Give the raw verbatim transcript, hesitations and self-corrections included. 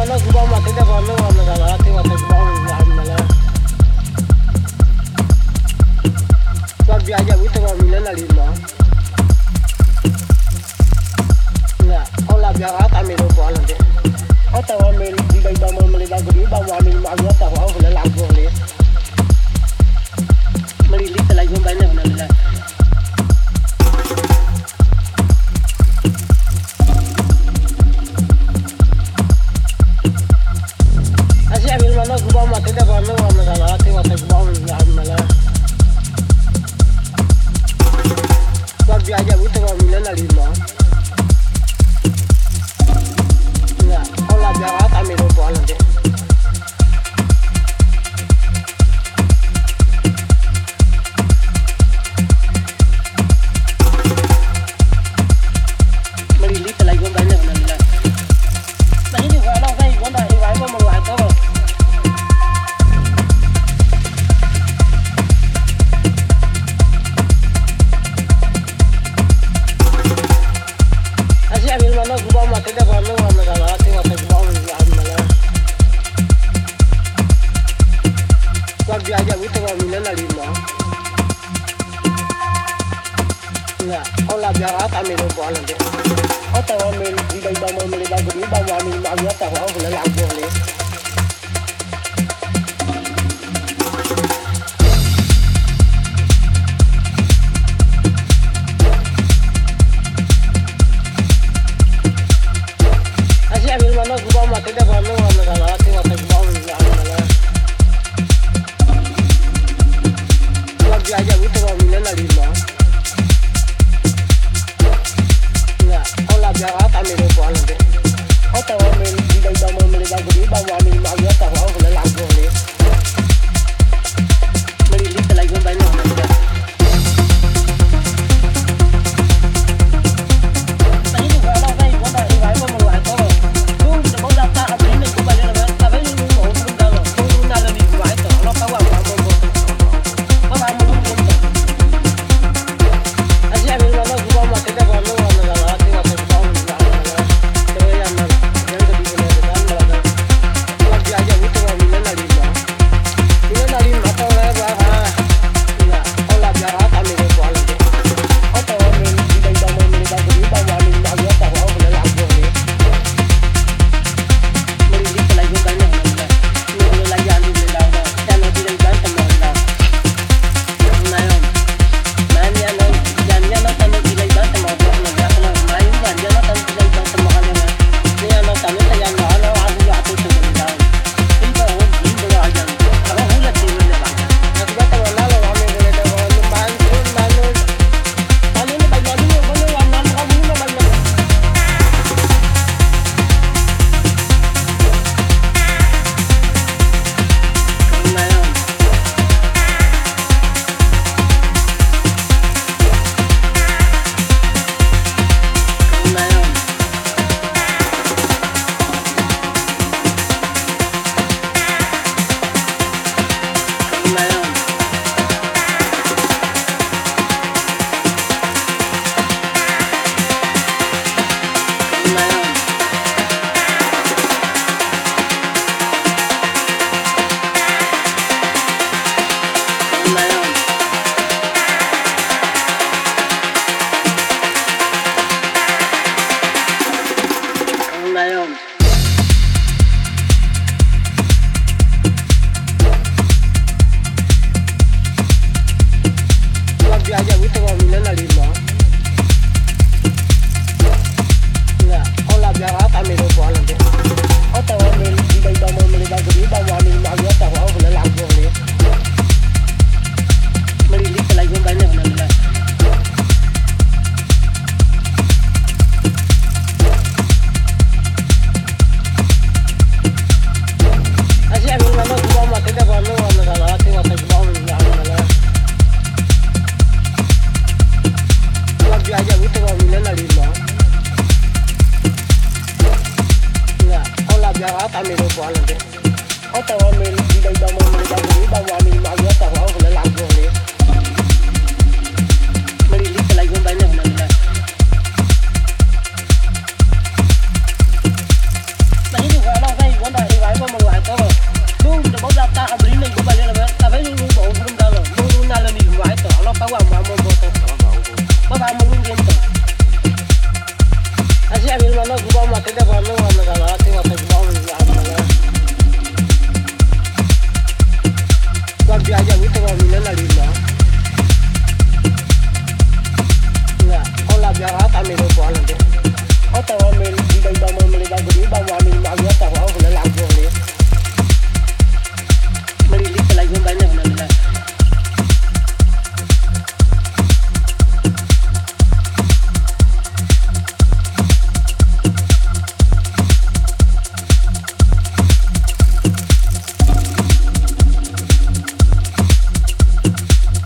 mana gua mati dah mana mana kalau hati waktu gua mana mana. Gua biasa itu gua mina nali mah. Nah, kalau biasa kami tu buat nanti. Atau kami di dalam bawah melihat guru bawah kami mahu atau kau boleh lagu ni. Melihat lagi banyak mana. Mana gua mati dah mana mana kalau hati waktu gua mana mana. Gua biasa itu gua mina nali mah. Nah, kalau biasa kami tu buat nanti. Melihat lagi banyak mana. Tapi ni kalau saya gua dah iwai mau menguat tu. Mana gua mati dah mana mana kalau hati waktu gua mana mana. Gua biasa itu gua mina nali mah. Nah, kalau biasa kami tu buat nanti. Atau kami di dalam bawah melihat guru bawah kami mahu atau kau boleh lagu ni. Mana gua mati dah mana mana kalau hati waktu gua mana mana. Gua biasa itu gua mina nali mah. Nah, kalau biasa kami tu buat nanti. Atau kami di dalam bawah melihat guru bawah kami mahu atau kau boleh lagu ni. Melihat lagi banyak mana. Tapi ni kalau saya gua dah iwai mau menguat tu. kami ro buat nanti. Atau kami di dalam bawah melihat guru bawah kami mahu atau kau boleh lagu ni.